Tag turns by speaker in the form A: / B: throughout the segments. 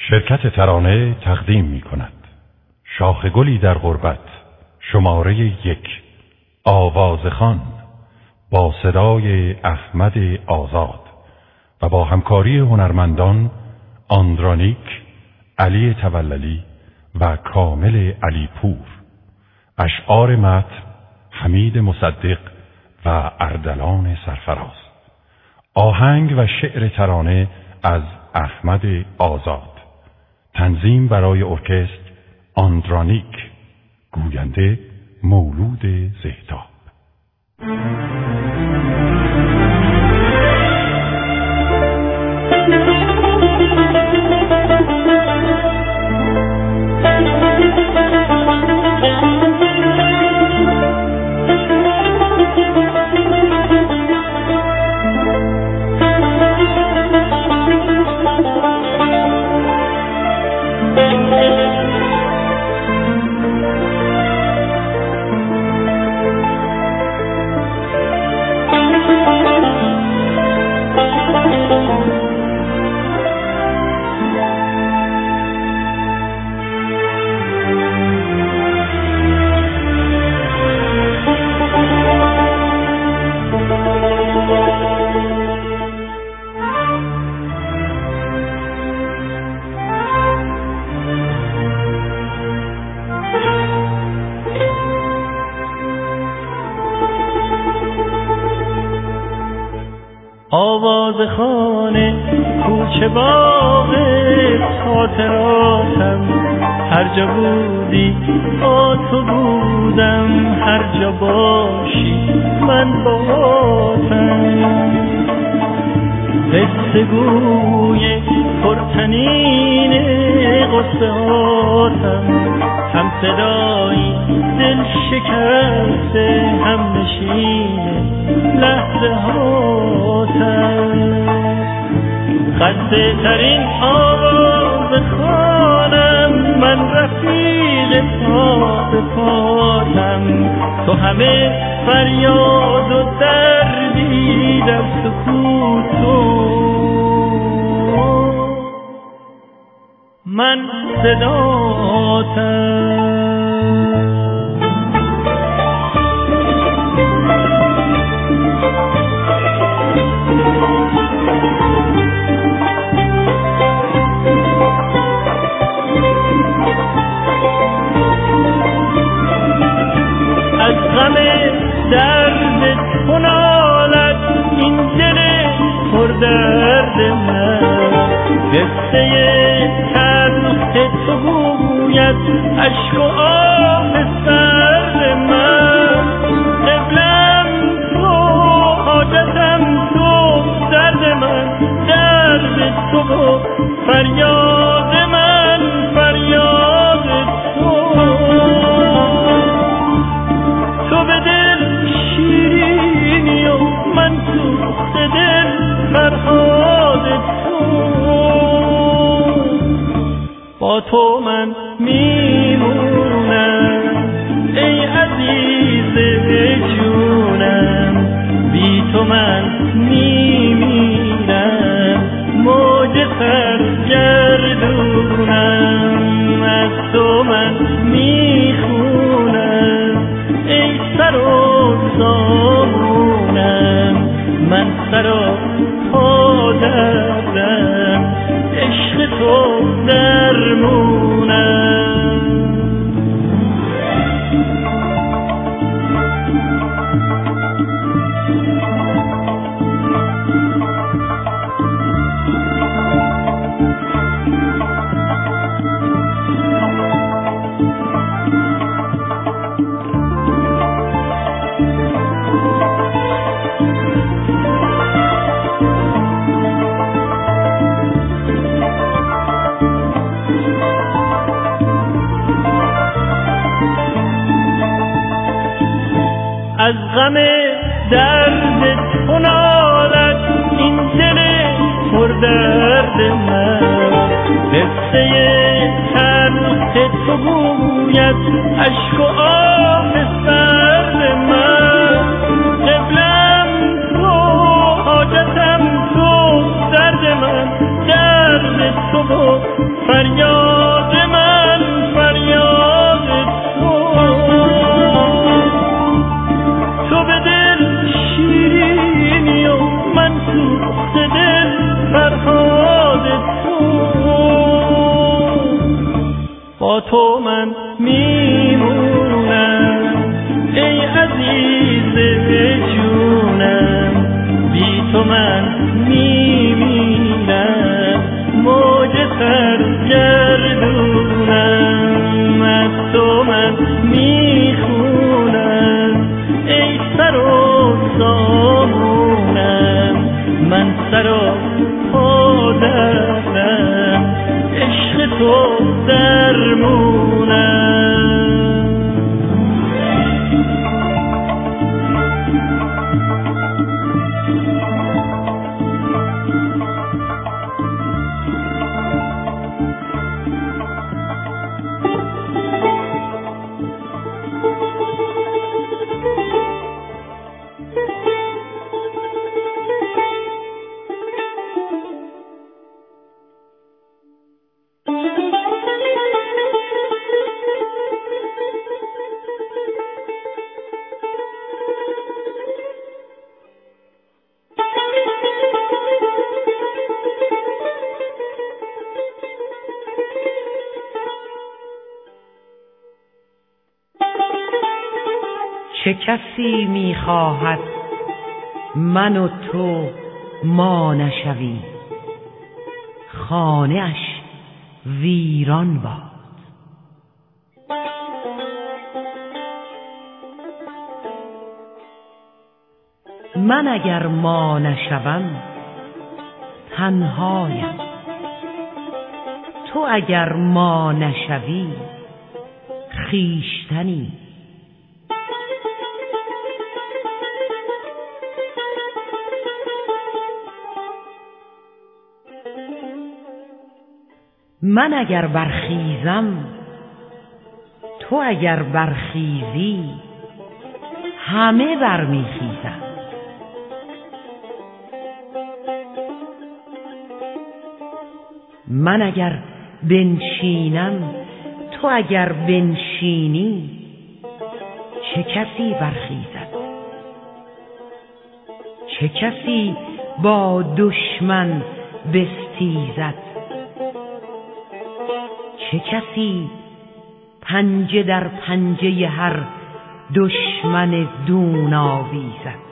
A: شرکت ترانه تقدیم می کند شاخ گلی در غربت شماره 1 آوازخوان با صدای احمد آزاد و با همکاری هنرمندان آندرانیک، علی توللی و کامل علی پور. اشعار متن حمید مصدق و اردلان سرفراز. آهنگ و شعر ترانه از احمد آزاد. تنظیم برای ارکستر آندرانیک. گوینده مولود زهتاب.
B: آوازخوان کوچه باغ خاطراتم، هر جا بودی با تو بودم، هر جا باشی من باهاتم. قصه گوی پرطنین قصه هاتم، هم صدایی دل شکسته، هم نشین لحظه هاتم. خسته ترین آواز خوانم، من رفیق پا به پاتم. تو همه فریاد و دردی در سکوت، من صداتم. از غم درد تو نالد این دل پر درد من، قصه تلخ تو گوید اشک و آه سرد من. قبلم تو، حاجتم تو، درد من درد تو، فریاد من فریاد تو. تو به دل شیرینی و من سوخت دل فرهاد تو. با تو من میمونم ای عزیز جونم، بی تو من میمیرم موج سرگردونم. از تو من میخونم ای سر و سامونم، من سر و پا دردم، عشق تو درمونم. از غم درد تو نالد این دل پر درد من، قصه تلخ تو گوید اشک و آه سرد من. قبلم تو، حاجتم تو، درد من درد تو، با تو من میمونم ای عزیز جونم، بی تو من میمیرم موج سرگردونم، از تو من میخونم ای سر و سامونم، من سر و پا دردم عشق تو درمونم.
C: چه کسی می‌خواهد من و تو ما نشوی، خانه اش ویران باد. من اگر ما نشوم تنهایم، تو اگر ما نشوی خویشتنی. من اگر برخیزم تو اگر برخیزی همه برمیخیزند. من اگر بنشینم تو اگر بنشینی چه کسی برخیزد؟ چه کسی با دشمن بستیزد؟ چه کسی پنجه در پنجه هر دشمن دون آویزد؟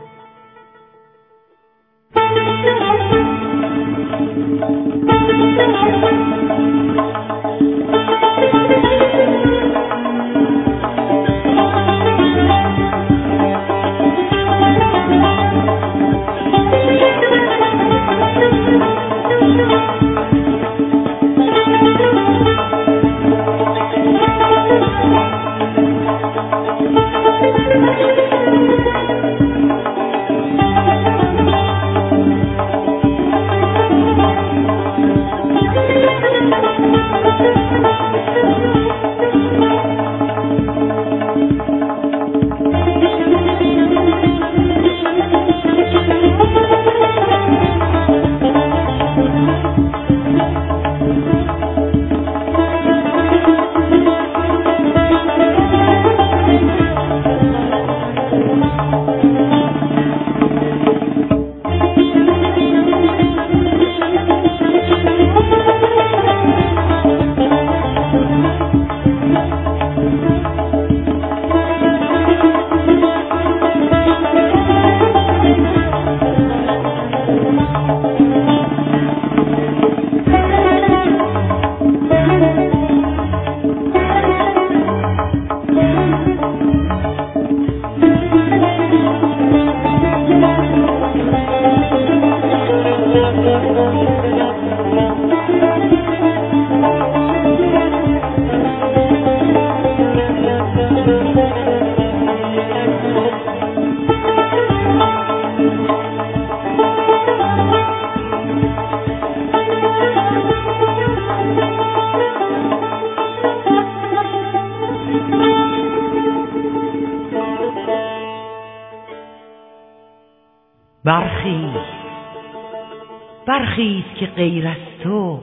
C: برخیز که غیر از تو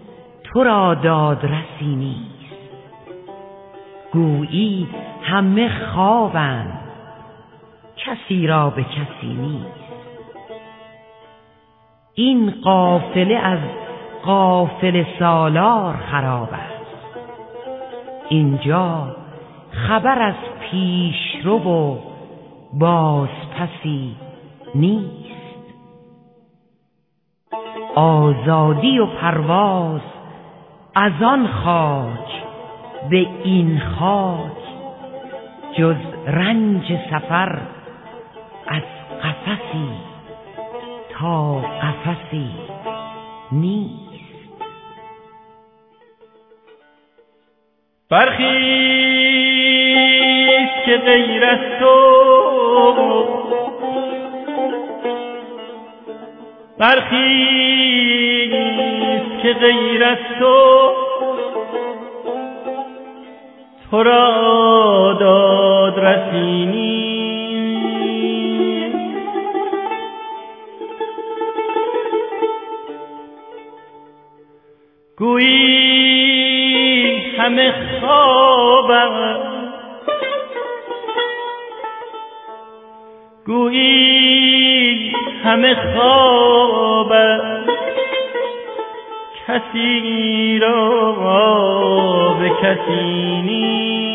C: را دادرسی نیست. گویی همه خوابند کسی را به کسی نیست. این قافله از قافله سالار خراب است، اینجا خبر از پیشرو و بازپسی نیست. آزادی و پرواز از آن خاک به این خاک، جز رنج سفر از قفسی تا قفسی نیست.
B: برخیز که غیر از تو، برخیز که غیر از تو، تو را داد رسینی. گویی همه خوابم، گویی همه خوابم، کسی را به کسی نیست.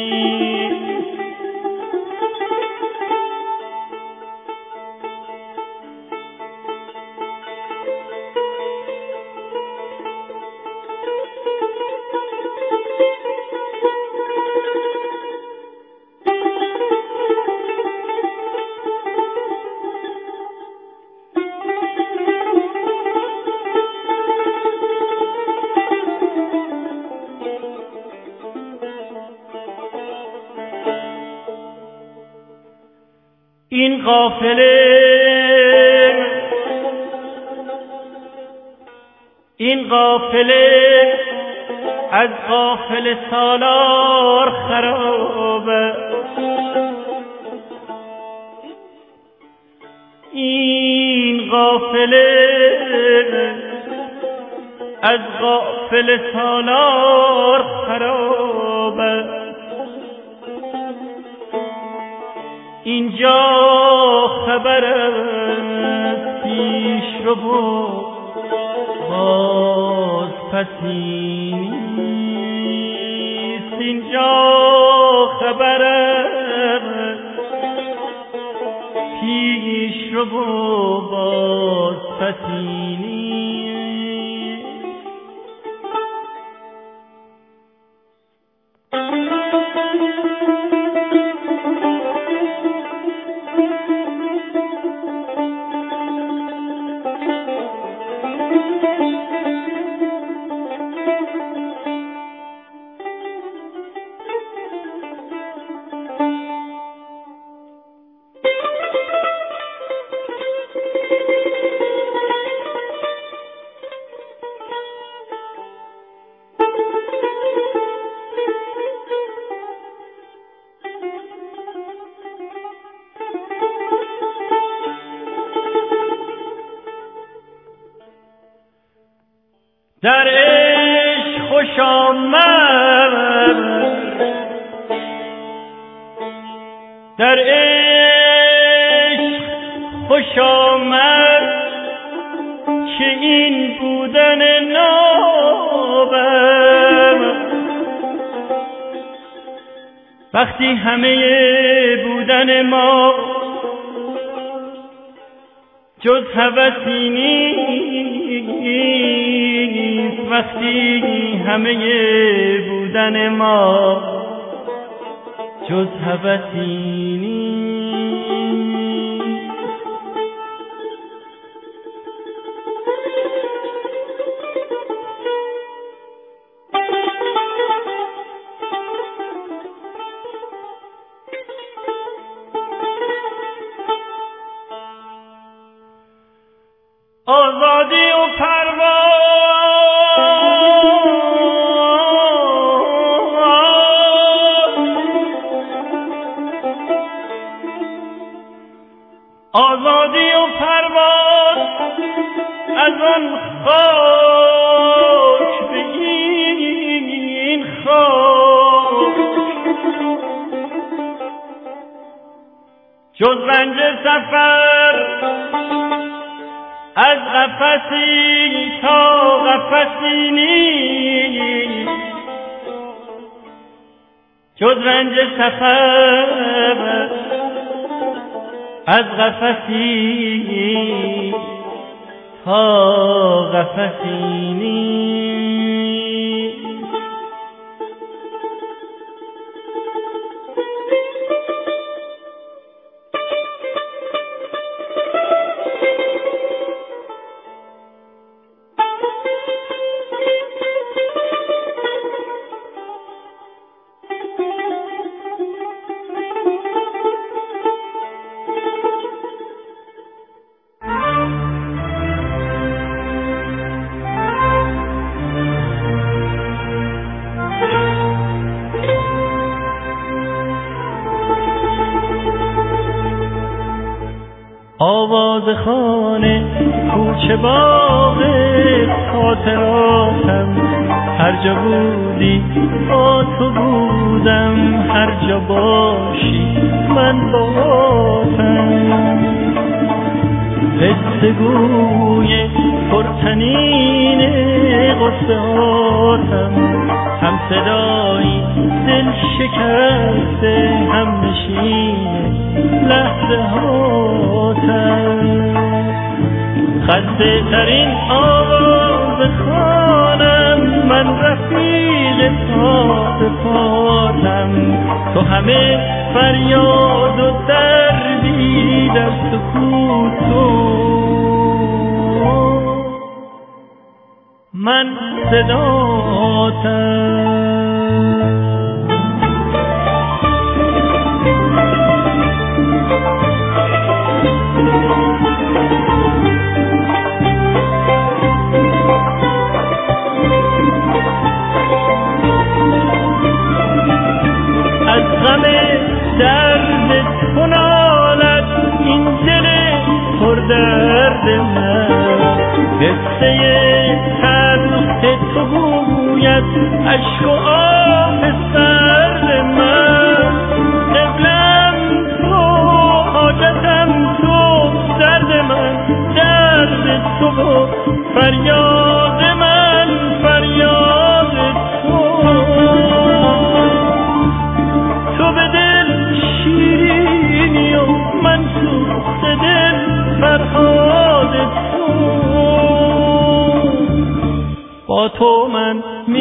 B: این قافله از قافله سالار خرابه. این قافله از قافله سالار خرابه. اینجا خبر از پیش رو باز پسی نیست. اینجا خبر از پیش رو باز پسی نیست. در عشق خوش آمد، در عشق خوش آمد که این بودن نابم. وقتی همه بودن ما جز هوسی نیست، وقتی همه بودن ما جز هوسی نیست. آزادی و آزادی و پرواز از آن خاک به این خاک، جز رنج سفر از قفسی تا قفسی نیست. جز رنج سفر از قفسی تا قفسی نیست. آواز خانه کوچه باغ خاطراتم، هر جا بودی با تو بودم، هر جا باشی من باهاتم. قصه گوی پرطنین قصه هاتم، هم صدایی دل شکسته، هم نشین لحظه هاتم. خسته ترین آواز خانم، من رفیق پا به پاتم. تو همه فریاد و دردی در سکوت، من صداتم. از غم درد تو نالد این دل پردرد من، قصه تلخ تو گوید عشق و آه سرد من. قبلم تو، حاجتم تو، درد من درد تو، فریاد من فریاد تو. تو به دل شیرینی و من سوخت دل فرهاد تو. با تو من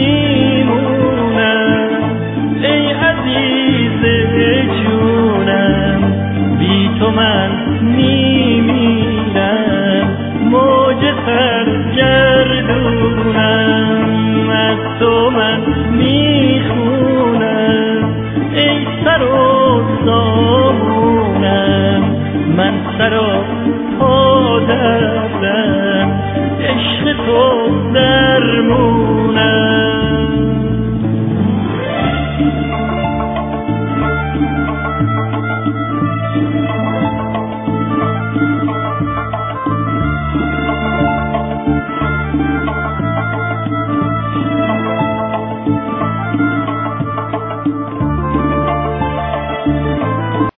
B: میمونم ای عزیز جونم، بی تو من میمیرم موج سرگردونم. از تو من میخونم ای سر و زامونم، من سر و پا دردم، عشق تو درمون.